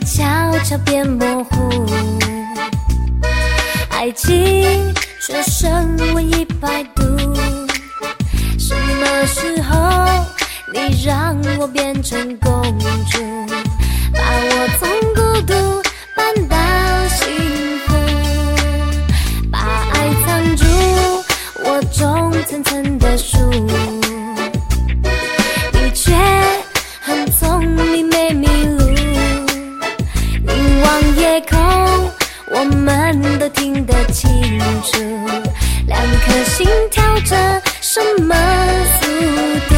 悄悄变模糊，爱情却升温100度。什么时候你让我变成公主，把我从孤独搬到幸福，把爱藏住我种层层的树，你却很聪明没迷路。凝望夜空，我们都听得清楚，2颗心跳着什么速度。